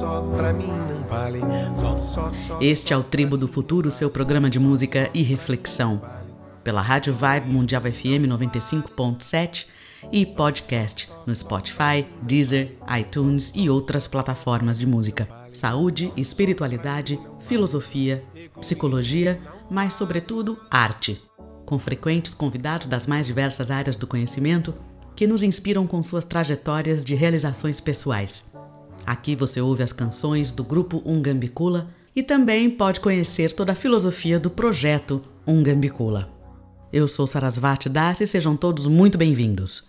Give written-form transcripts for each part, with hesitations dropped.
Este é o Tribo do Futuro, seu programa de música e reflexão. Pela Rádio Vibe Mundial FM 95.7 e podcast no Spotify, Deezer, iTunes e outras plataformas de música. Saúde, espiritualidade, filosofia, psicologia, mas sobretudo arte. Com frequentes convidados das mais diversas áreas do conhecimento que nos inspiram com suas trajetórias de realizações pessoais. Aqui você ouve as canções do grupo Ungambicula e também pode conhecer toda a filosofia do projeto Ungambicula. Eu sou Sarasvati Das e sejam todos muito bem-vindos.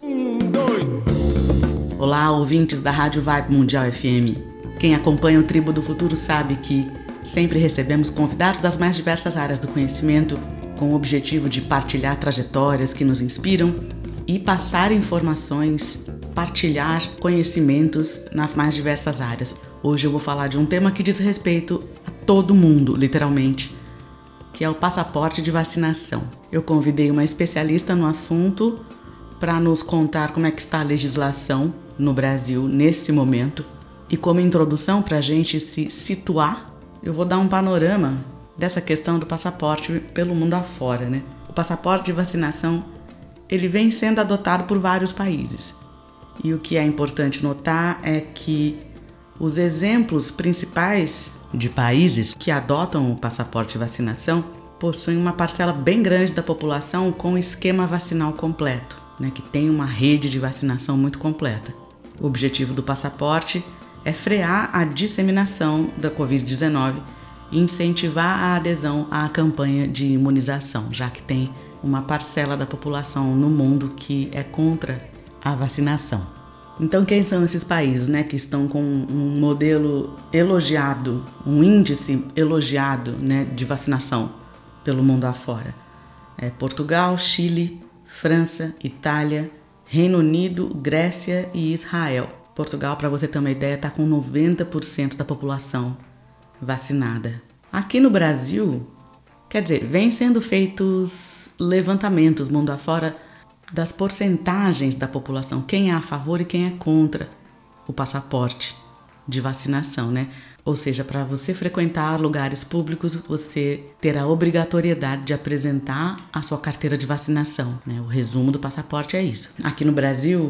Olá, ouvintes da Rádio Vibe Mundial FM. Quem acompanha o Tribo do Futuro sabe que sempre recebemos convidados das mais diversas áreas do conhecimento com o objetivo de partilhar trajetórias que nos inspiram e passar informações, partilhar conhecimentos nas mais diversas áreas. Hoje eu vou falar de um tema que diz respeito a todo mundo, literalmente, que é o passaporte de vacinação. Eu convidei uma especialista no assunto para nos contar como é que está a legislação no Brasil nesse momento. E como introdução para a gente se situar, eu vou dar um panorama dessa questão do passaporte pelo mundo afora, né? O passaporte de vacinação, ele vem sendo adotado por vários países. E o que é importante notar é que os exemplos principais de países que adotam o passaporte de vacinação possuem uma parcela bem grande da população com esquema vacinal completo, né, que tem uma rede de vacinação muito completa. O objetivo do passaporte é frear a disseminação da Covid-19 e incentivar a adesão à campanha de imunização, já que tem uma parcela da população no mundo que é contra a vacinação. Então, quem são esses países, né, que estão com um modelo elogiado, um índice elogiado, né, de vacinação pelo mundo afora? Portugal, Chile, França, Itália, Reino Unido, Grécia e Israel. Portugal, para você ter uma ideia, está com 90% da população vacinada. Aqui no Brasil, quer dizer, vem sendo feitos levantamentos mundo afora das porcentagens da população, quem é a favor e quem é contra o passaporte de vacinação, né? Ou seja, para você frequentar lugares públicos, você terá a obrigatoriedade de apresentar a sua carteira de vacinação, né? O resumo do passaporte é isso. Aqui no Brasil,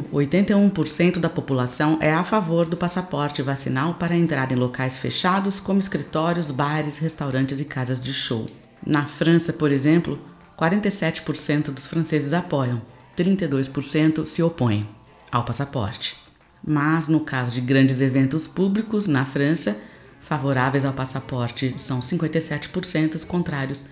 81% da população é a favor do passaporte vacinal para entrar em locais fechados, como escritórios, bares, restaurantes e casas de show. Na França, por exemplo, 47% dos franceses apoiam, 32% se opõem ao passaporte. Mas no caso de grandes eventos públicos na França, favoráveis ao passaporte são 57%, os contrários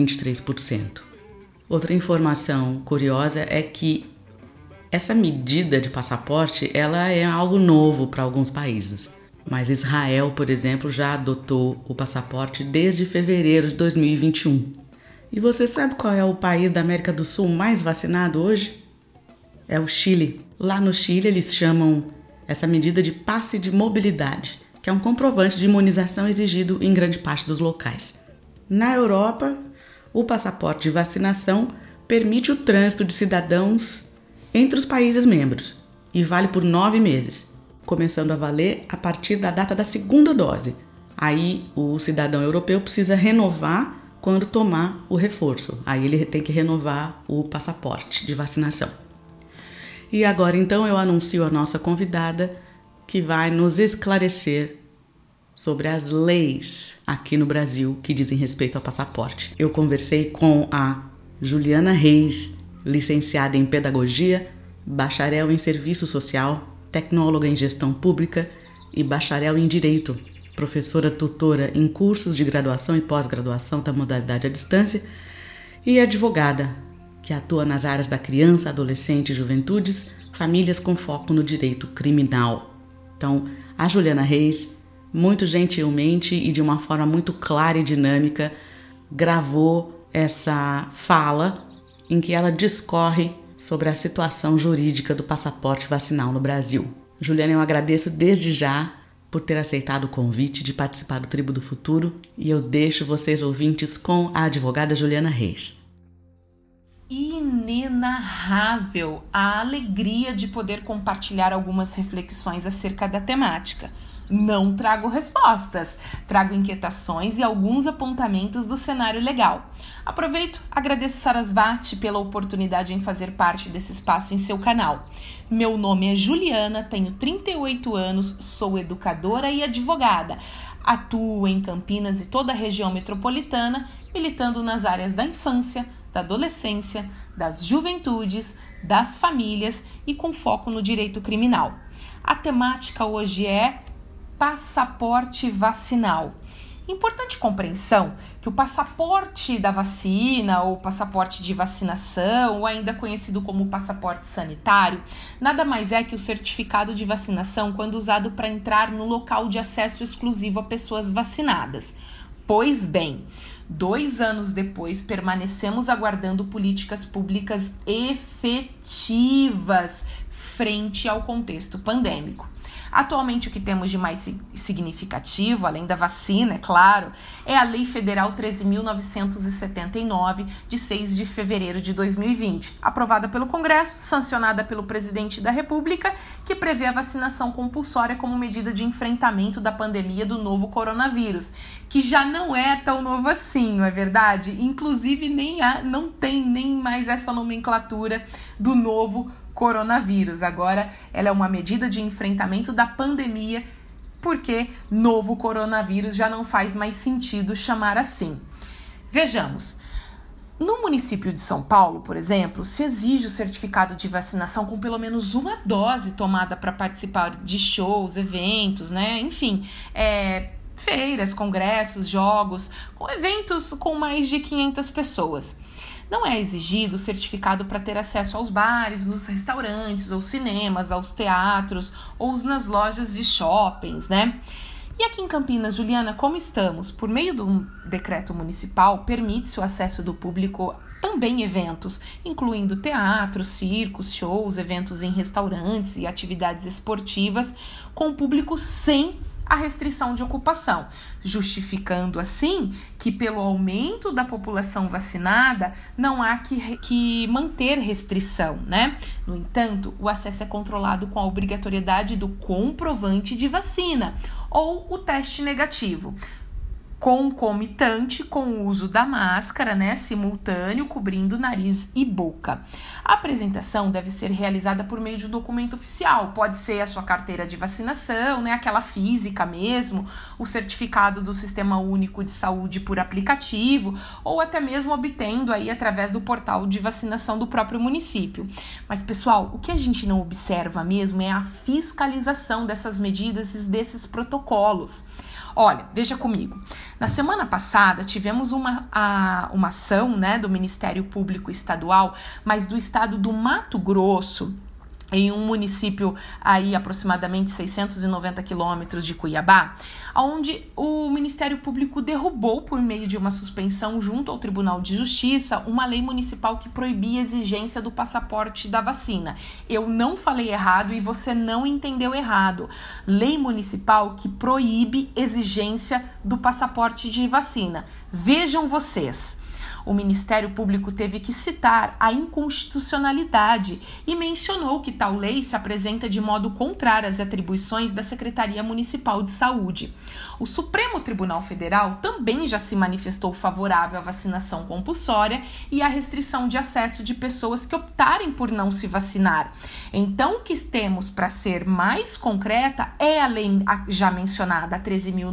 23%. Outra informação curiosa é que essa medida de passaporte ela é algo novo para alguns países. Mas Israel, por exemplo, já adotou o passaporte desde fevereiro de 2021. E você sabe qual é o país da América do Sul mais vacinado hoje? É o Chile. Lá no Chile eles chamam essa medida de passe de mobilidade, que é um comprovante de imunização exigido em grande parte dos locais. Na Europa, o passaporte de vacinação permite o trânsito de cidadãos entre os países membros e vale por 9 meses, começando a valer a partir da data da segunda dose. Aí o cidadão europeu precisa renovar quando tomar o reforço. Aí ele tem que renovar o passaporte de vacinação. E agora então eu anuncio a nossa convidada que vai nos esclarecer sobre as leis aqui no Brasil que dizem respeito ao passaporte. Eu conversei com a Juliana Reis, licenciada em Pedagogia, bacharel em Serviço Social, tecnóloga em Gestão Pública e bacharel em Direito, professora tutora em cursos de graduação e pós-graduação da modalidade à distância e advogada, que atua nas áreas da criança, adolescente e juventudes, famílias com foco no direito criminal. Então, a Juliana Reis, muito gentilmente e de uma forma muito clara e dinâmica, gravou essa fala em que ela discorre sobre a situação jurídica do passaporte vacinal no Brasil. Juliana, eu agradeço desde já por ter aceitado o convite de participar do Tribo do Futuro e eu deixo vocês ouvintes com a advogada Juliana Reis. Inenarrável a alegria de poder compartilhar algumas reflexões acerca da temática. Não trago respostas, trago inquietações e alguns apontamentos do cenário legal. Aproveito, agradeço Sarasvati pela oportunidade em fazer parte desse espaço em seu canal. Meu nome é Juliana, tenho 38 anos, sou educadora e advogada. Atuo em Campinas e toda a região metropolitana, militando nas áreas da infância, da adolescência, das juventudes, das famílias e com foco no direito criminal. A temática hoje é passaporte vacinal. Importante compreensão que o passaporte da vacina ou passaporte de vacinação, ou ainda conhecido como passaporte sanitário, nada mais é que o certificado de vacinação quando usado para entrar no local de acesso exclusivo a pessoas vacinadas. Pois bem, 2 anos depois, permanecemos aguardando políticas públicas efetivas frente ao contexto pandêmico. Atualmente, o que temos de mais significativo, além da vacina, é claro, é a Lei Federal 13.979, de 6 de fevereiro de 2020, aprovada pelo Congresso, sancionada pelo Presidente da República, que prevê a vacinação compulsória como medida de enfrentamento da pandemia do novo coronavírus, que já não é tão novo assim, não é verdade? Inclusive, não tem nem mais essa nomenclatura do novo coronavírus. Agora, ela é uma medida de enfrentamento da pandemia, porque novo coronavírus já não faz mais sentido chamar assim. Vejamos, no município de São Paulo, por exemplo, se exige o certificado de vacinação com pelo menos uma dose tomada para participar de shows, eventos, né? Enfim, feiras, congressos, jogos, com eventos com mais de 500 pessoas. Não é exigido o certificado para ter acesso aos bares, aos restaurantes, aos cinemas, aos teatros ou nas lojas de shoppings, né? E aqui em Campinas, Juliana, como estamos? Por meio de um decreto municipal, permite-se o acesso do público também eventos, incluindo teatros, circos, shows, eventos em restaurantes e atividades esportivas, com público sem a restrição de ocupação, justificando assim que pelo aumento da população vacinada não há que manter restrição, né? No entanto, o acesso é controlado com a obrigatoriedade do comprovante de vacina ou o teste negativo, concomitante com o uso da máscara, né, simultâneo, cobrindo nariz e boca. A apresentação deve ser realizada por meio de um documento oficial, pode ser a sua carteira de vacinação, né, aquela física mesmo, o certificado do Sistema Único de Saúde por aplicativo, ou até mesmo obtendo aí através do portal de vacinação do próprio município. Mas, pessoal, o que a gente não observa mesmo é a fiscalização dessas medidas e desses protocolos. Olha, veja comigo, na semana passada tivemos uma ação, né, do Ministério Público Estadual, mas do estado do Mato Grosso, em um município aí aproximadamente 690 quilômetros de Cuiabá, onde o Ministério Público derrubou, por meio de uma suspensão junto ao Tribunal de Justiça, uma lei municipal que proibia a exigência do passaporte da vacina. Eu não falei errado e você não entendeu errado. Lei municipal que proíbe exigência do passaporte de vacina. Vejam vocês. O Ministério Público teve que citar a inconstitucionalidade e mencionou que tal lei se apresenta de modo contrário às atribuições da Secretaria Municipal de Saúde. O Supremo Tribunal Federal também já se manifestou favorável à vacinação compulsória e à restrição de acesso de pessoas que optarem por não se vacinar. Então, o que temos para ser mais concreta é a lei já mencionada, a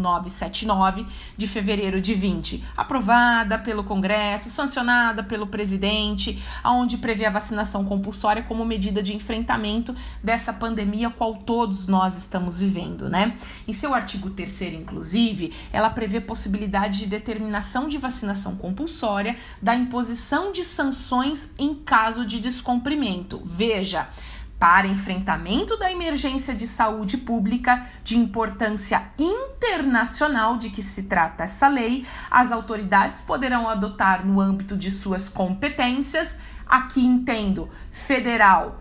13.979, de fevereiro de 20, aprovada pelo Congresso, sancionada pelo presidente, onde prevê a vacinação compulsória como medida de enfrentamento dessa pandemia qual todos nós estamos vivendo, né? Em seu artigo 3º, inclusive, ela prevê possibilidade de determinação de vacinação compulsória, da imposição de sanções em caso de descumprimento. Veja, para enfrentamento da emergência de saúde pública de importância internacional de que se trata essa lei, as autoridades poderão adotar no âmbito de suas competências, aqui entendo federal,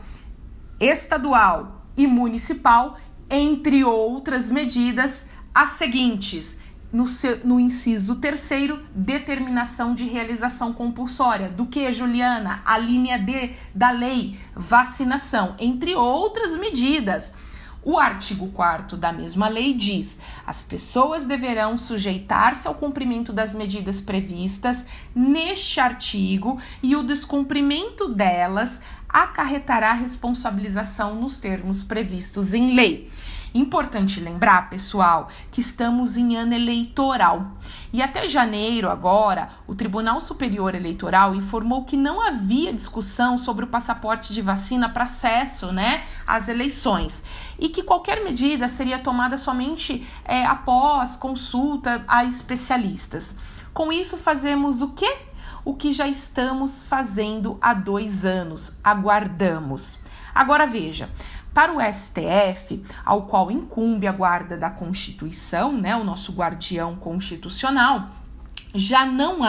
estadual e municipal, entre outras medidas, as seguintes: no inciso 3º, determinação de realização compulsória. Do que, Juliana? A linha D da lei, vacinação, entre outras medidas. O artigo 4º da mesma lei diz: as pessoas deverão sujeitar-se ao cumprimento das medidas previstas neste artigo e o descumprimento delas acarretará responsabilização nos termos previstos em lei. Importante lembrar, pessoal, que estamos em ano eleitoral e até janeiro agora o Tribunal Superior Eleitoral informou que não havia discussão sobre o passaporte de vacina para acesso, às eleições e que qualquer medida seria tomada somente após consulta a especialistas. Com isso fazemos o quê? O que já estamos fazendo há 2 anos, aguardamos. Agora veja, para o STF, ao qual incumbe a guarda da Constituição, o nosso guardião constitucional, já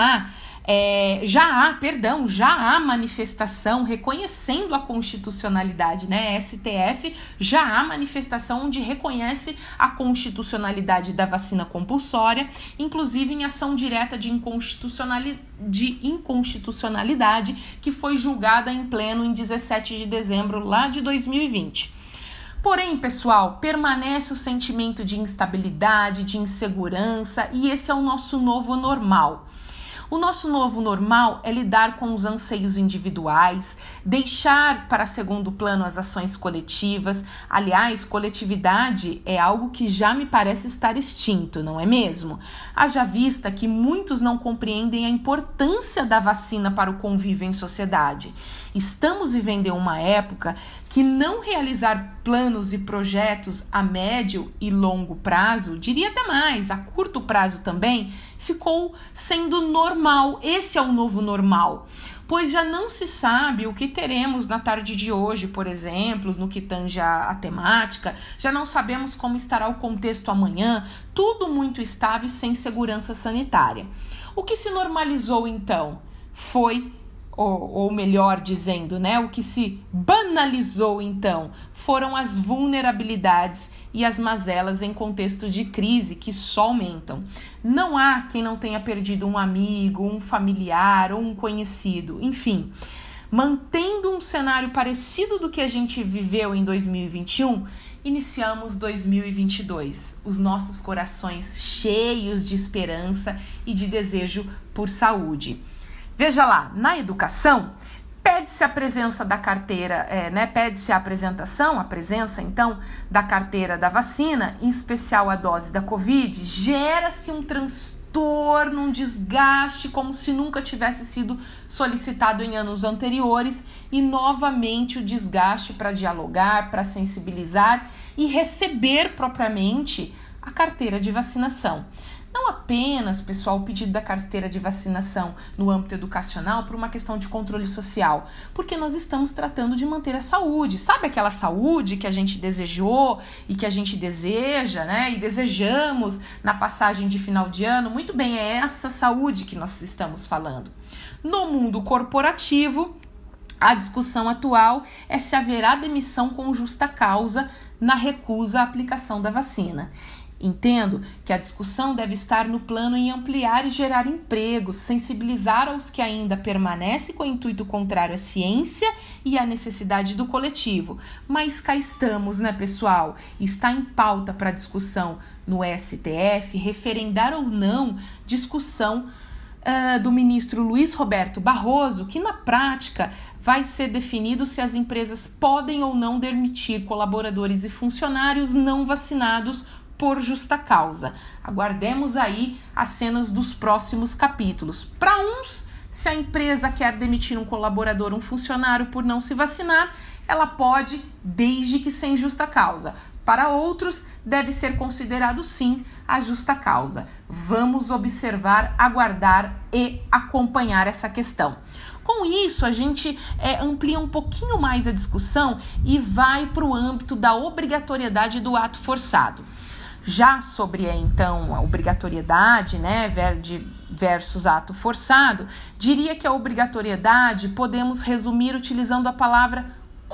há manifestação reconhecendo a constitucionalidade, STF já há manifestação onde reconhece a constitucionalidade da vacina compulsória, inclusive em ação direta de inconstitucionalidade que foi julgada em pleno em 17 de dezembro lá de 2020. Porém, pessoal, permanece o sentimento de instabilidade, de insegurança e esse é o nosso novo normal. O nosso novo normal é lidar com os anseios individuais, deixar para segundo plano as ações coletivas. Aliás, coletividade é algo que já me parece estar extinto, não é mesmo? Haja vista que muitos não compreendem a importância da vacina para o convívio em sociedade. Estamos vivendo em uma época que não realizar planos e projetos a médio e longo prazo, diria até mais, a curto prazo também, ficou sendo normal. Esse é o novo normal, pois já não se sabe o que teremos na tarde de hoje, por exemplo, no que tange a temática, já não sabemos como estará o contexto amanhã, tudo muito estável e sem segurança sanitária. O que se normalizou então foi, ou melhor dizendo, o que se banalizou então, foram as vulnerabilidades e as mazelas em contexto de crise que só aumentam. Não há quem não tenha perdido um amigo, um familiar ou um conhecido, enfim. Mantendo um cenário parecido do que a gente viveu em 2021, iniciamos 2022, os nossos corações cheios de esperança e de desejo por saúde. Veja lá, na educação, pede-se a presença da carteira, pede-se a presença então da carteira da vacina, em especial a dose da Covid, gera-se um transtorno, um desgaste, como se nunca tivesse sido solicitado em anos anteriores, e novamente o desgaste para dialogar, para sensibilizar e receber propriamente a carteira de vacinação. Não apenas, pessoal, o pedido da carteira de vacinação no âmbito educacional por uma questão de controle social, porque nós estamos tratando de manter a saúde. Sabe aquela saúde que a gente desejou e que a gente deseja, e desejamos na passagem de final de ano? Muito bem, é essa saúde que nós estamos falando. No mundo corporativo, a discussão atual é se haverá demissão com justa causa na recusa à aplicação da vacina. Entendo que a discussão deve estar no plano em ampliar e gerar empregos, sensibilizar aos que ainda permanecem com o intuito contrário à ciência e à necessidade do coletivo. Mas cá estamos, pessoal? Está em pauta para discussão no STF, referendar ou não discussão do ministro Luiz Roberto Barroso, que na prática vai ser definido se as empresas podem ou não demitir colaboradores e funcionários não vacinados por justa causa. Aguardemos aí as cenas dos próximos capítulos. Para uns, se a empresa quer demitir um colaborador, um funcionário por não se vacinar, ela pode, desde que sem justa causa. Para outros, deve ser considerado sim a justa causa. Vamos observar, aguardar e acompanhar essa questão. Com isso, a gente amplia um pouquinho mais a discussão e vai para o âmbito da obrigatoriedade do ato forçado. Já sobre, então, a obrigatoriedade, versus ato forçado, diria que a obrigatoriedade podemos resumir utilizando a palavra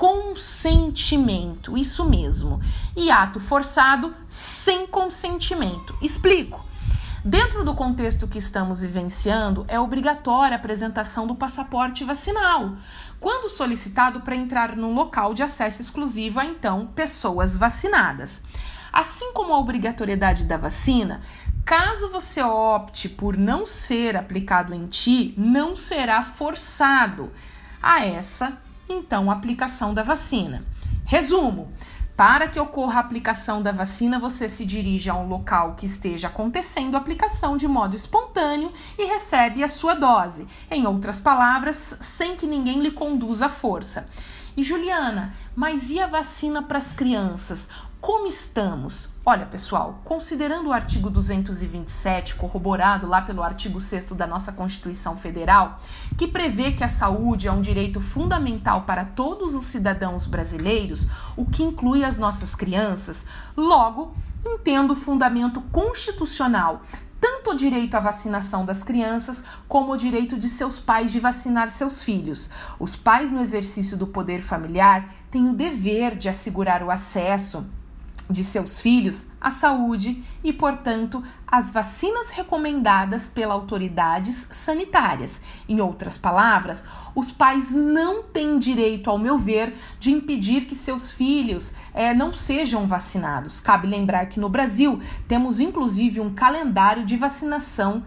consentimento, isso mesmo. E ato forçado sem consentimento. Explico. Dentro do contexto que estamos vivenciando, é obrigatória a apresentação do passaporte vacinal, quando solicitado para entrar no local de acesso exclusivo a, então, pessoas vacinadas. Assim como a obrigatoriedade da vacina, caso você opte por não ser aplicado em ti, não será forçado a essa, então, aplicação da vacina. Resumo: para que ocorra a aplicação da vacina, você se dirige a um local que esteja acontecendo a aplicação de modo espontâneo e recebe a sua dose. Em outras palavras, sem que ninguém lhe conduza à força. E Juliana, mas e a vacina para as crianças? Como estamos? Olha, pessoal, considerando o artigo 227, corroborado lá pelo artigo 6º da nossa Constituição Federal, que prevê que a saúde é um direito fundamental para todos os cidadãos brasileiros, o que inclui as nossas crianças, logo, entendo o fundamento constitucional tanto o direito à vacinação das crianças, como o direito de seus pais de vacinar seus filhos. Os pais, no exercício do poder familiar, têm o dever de assegurar o acesso de seus filhos à saúde e, portanto, às vacinas recomendadas pelas autoridades sanitárias. Em outras palavras, os pais não têm direito, ao meu ver, de impedir que seus filhos não sejam vacinados. Cabe lembrar que no Brasil temos, inclusive, um calendário de vacinação,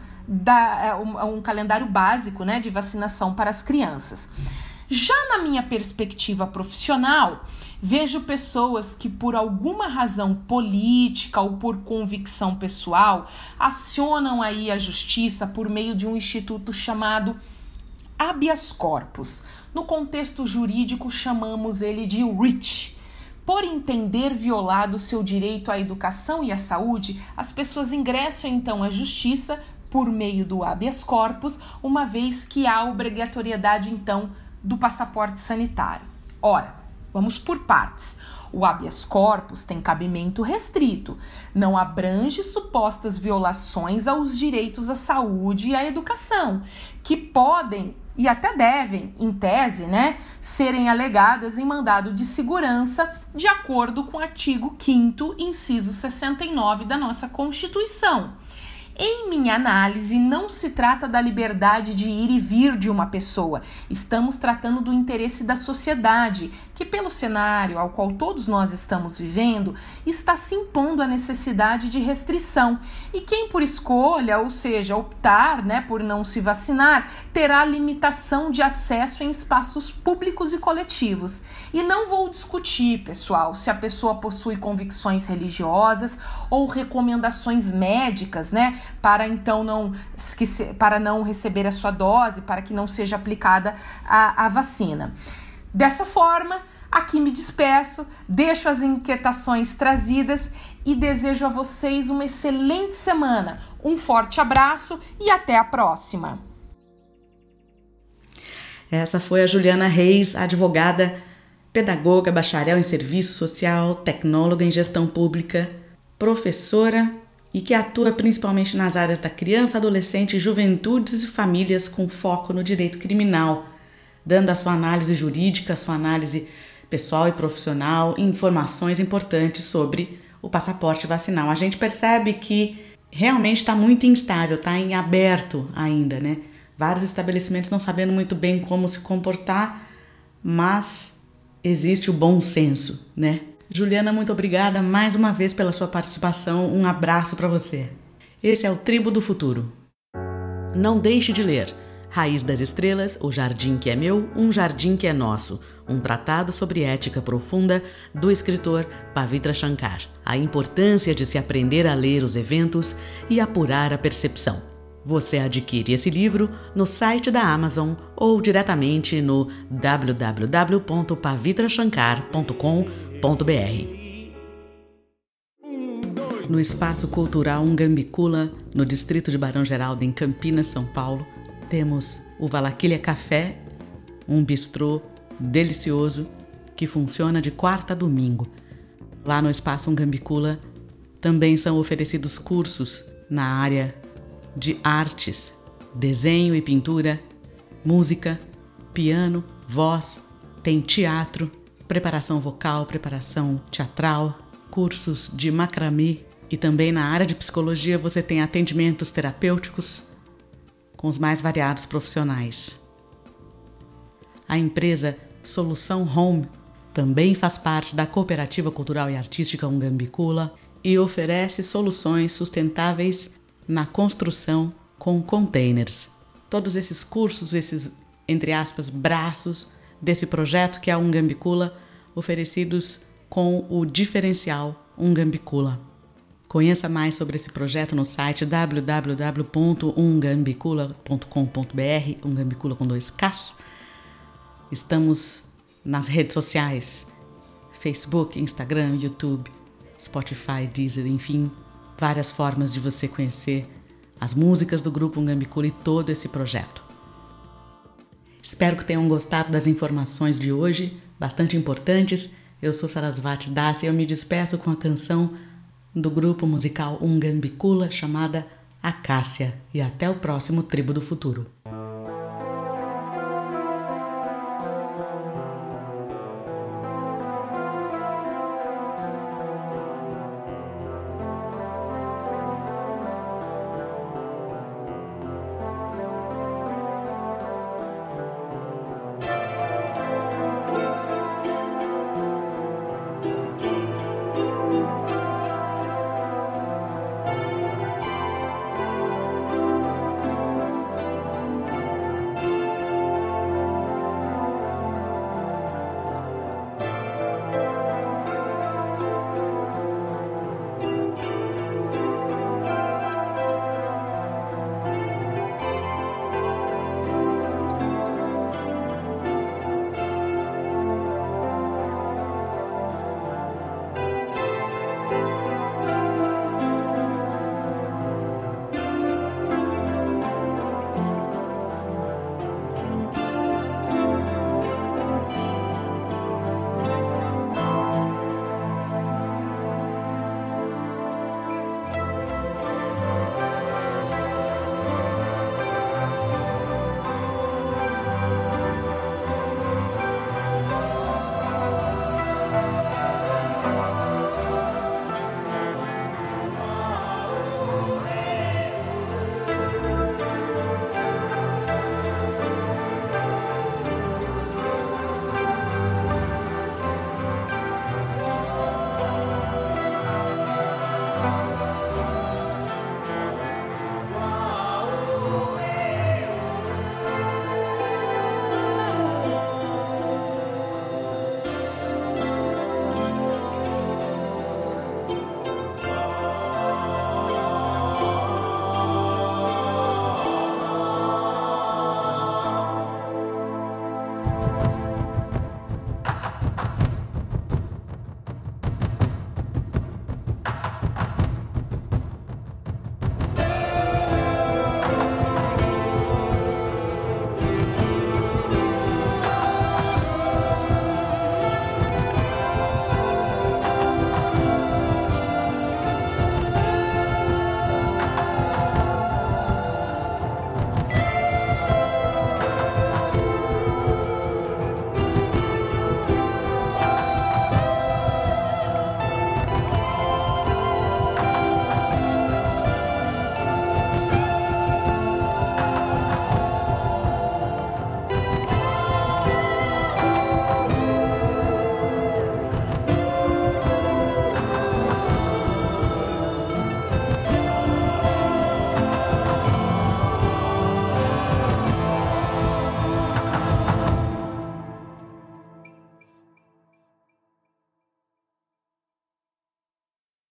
um calendário básico, de vacinação para as crianças. Já na minha perspectiva profissional, vejo pessoas que, por alguma razão política ou por convicção pessoal, acionam aí a justiça por meio de um instituto chamado habeas corpus. No contexto jurídico, chamamos ele de writ. Por entender violado seu direito à educação e à saúde, as pessoas ingressam então à justiça por meio do habeas corpus, uma vez que há obrigatoriedade então do passaporte sanitário. Ora, vamos por partes. O habeas corpus tem cabimento restrito, não abrange supostas violações aos direitos à saúde e à educação, que podem e até devem, em tese, serem alegadas em mandado de segurança, de acordo com o artigo 5º, inciso 69 da nossa Constituição. Em minha análise, não se trata da liberdade de ir e vir de uma pessoa. Estamos tratando do interesse da sociedade, que pelo cenário ao qual todos nós estamos vivendo, está se impondo a necessidade de restrição. E quem por escolha, ou seja, optar por não se vacinar, terá limitação de acesso em espaços públicos e coletivos. E não vou discutir, pessoal, se a pessoa possui convicções religiosas ou recomendações médicas, para então para não receber a sua dose, para que não seja aplicada a vacina. Dessa forma, aqui me despeço, deixo as inquietações trazidas e desejo a vocês uma excelente semana. Um forte abraço e até a próxima. Essa foi a Juliana Reis, advogada, pedagoga, bacharel em serviço social, tecnóloga em gestão pública, professora e que atua principalmente nas áreas da criança, adolescente, juventudes e famílias com foco no direito criminal, dando a sua análise jurídica, a sua análise pessoal e profissional, informações importantes sobre o passaporte vacinal. A gente percebe que realmente está muito instável, está em aberto ainda, Vários estabelecimentos não sabendo muito bem como se comportar, mas existe o bom senso, Juliana, muito obrigada mais uma vez pela sua participação. Um abraço para você. Esse é o Tribo do Futuro. Não deixe de ler Raiz das Estrelas, O Jardim que é Meu, Um Jardim que é Nosso, um tratado sobre ética profunda do escritor Pavitra Shankar. A importância de se aprender a ler os eventos e apurar a percepção. Você adquire esse livro no site da Amazon ou diretamente no www.pavitrashankar.com.br. No Espaço Cultural Ungambicula, no distrito de Barão Geraldo, em Campinas, São Paulo, temos o Valaquilha Café, um bistrô delicioso que funciona de quarta a domingo. Lá no Espaço Ungambicula também são oferecidos cursos na área de artes, desenho e pintura, música, piano, voz, tem teatro, preparação vocal, preparação teatral, cursos de macramê E também na área de psicologia você tem atendimentos terapêuticos com os mais variados profissionais. A empresa Solução Home também faz parte da Cooperativa Cultural e Artística Ungambicula e oferece soluções sustentáveis na construção com containers. Todos esses cursos, esses, entre aspas, braços desse projeto que é a Ungambicula, oferecidos com o diferencial Ungambicula. Conheça mais sobre esse projeto no site www.ungambicula.com.br, Ungambicula com 2 Ks. Estamos nas redes sociais, Facebook, Instagram, YouTube, Spotify, Deezer, enfim, várias formas de você conhecer as músicas do grupo Ungambicula e todo esse projeto. Espero que tenham gostado das informações de hoje, bastante importantes. Eu sou Sarasvati Das e eu me despeço com a canção do grupo musical Ungambicula chamada Acácia. E até o próximo Tribo do Futuro.